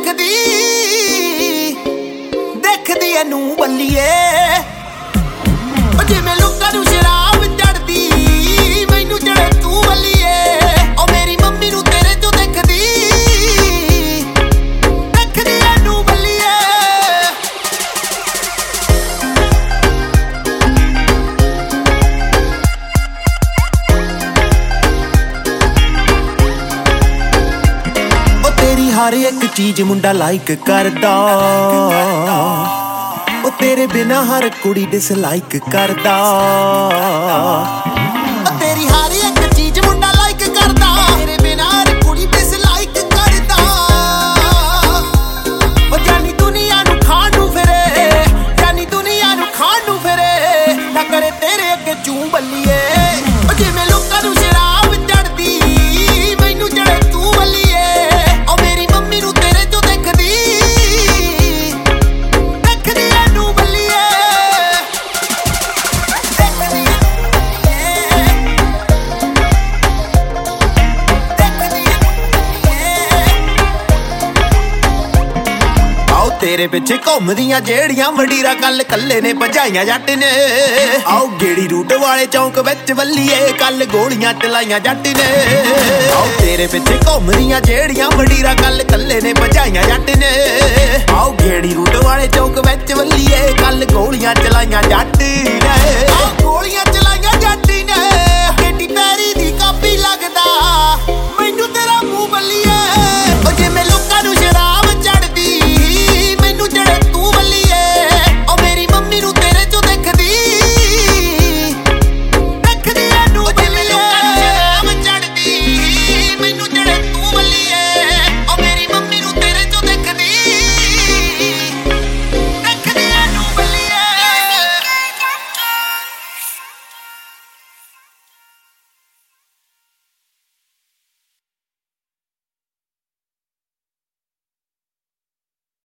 ਦੇਖਦੀ ਐਨੂੰ ਬੱਲੀਏ ਜਿਵੇਂ ਲੋਕਾਂ ਨੂੰ ਸ਼ਰਾਬ ਚੜਦੀ ਮੈਨੂੰ ਚੜੇ ਤੂੰ ਬੱਲੀਏ ਉਹ ਮੇਰੀ ਮੰਮੀ ਨੂੰ ਤੇਰੇ ਚੋਂ ਦੇਖਦੀ ਐਨੂੰ ਬੱਲੀਏ ਤੇਰੀ ਹਰ ਇੱਕ ਚੀਜ਼ ਮੁੰਡਾ ਲਾਈਕ ਕਰਦਾ ਉਹ ਤੇਰੇ ਬਿਨਾ ਹਰ ਕੁੜੀ ਡਿਸਲਾਈਕ ਕਰਦਾ ਤੇਰੀ ਹਰ ਇੱਕ ਚੀਜ਼ ਮੁੰਡਾ ਲਾਈਕ ਕਰਦਾ ਤੇਰੇ ਬਿਨਾ ਹਰ ਕੁੜੀ ਡਿਸਲਾਈਕ ਕਰਦਾ ਉਹ ਜਾਨੀ ਦੁਨੀਆ ਨੂੰ ਖਾਣ ਨੂੰ ਫਿਰੇ ਜਾਨੀ ਦੁਨੀਆ ਨੂੰ ਖਾਣ ਨੂੰ ਫਿਰੇ ਨਾ ਕਰੇ ਤੇਰੇ ਅੱਗੇ ਚੂੰ ਬੱਲੀਏ ਉਹ ਜਿਵੇਂ ਲੋਕਾਂ ਨੂੰ ਸ਼ਰਾਬ ਚੜਦੀ ਮੈਨੂੰ ਚੜੇ ਤੂੰ ਬੱਲੀਏ ਤੇਰੇ ਪਿੱਛੇ ਘੁੰਮਦੀਆਂ ਜਿਹੜੀਆਂ ਵਡੀਰਾ ਕੱਲ ਕੱਲੇ ਨੇ ਭਜਾਈਆਂ ਜੱਟ ਨੇ ਆਓ ਗੇੜੀ ਰੂਟ ਵਾਲੇ ਚੌਂਕ ਵਿੱਚ ਵੱਲੀਏ ਕੱਲ ਗੋਲੀਆਂ ਚਲਾਈਆਂ ਜੱਟ ਨੇ ਆਓ ਤੇਰੇ ਪਿੱਛੇ ਘੁੰਮਦੀਆਂ ਜਿਹੜੀਆਂ ਵਡੀਰਾ ਕੱਲ ਕੱਲੇ ਨੇ ਭਜਾਈਆਂ ਜੱਟ ਨੇ ਆਓ ਗੇੜੀ ਰੂਟ ਵਾਲੇ ਚੌਂਕ ਵਿੱਚ ਵੱਲੀਏ ਕੱਲ ਗੋਲੀਆਂ ਚਲਾਈਆਂ ਜੱਟ ਨੇ ਆਓ ਗੋਲੀਆਂ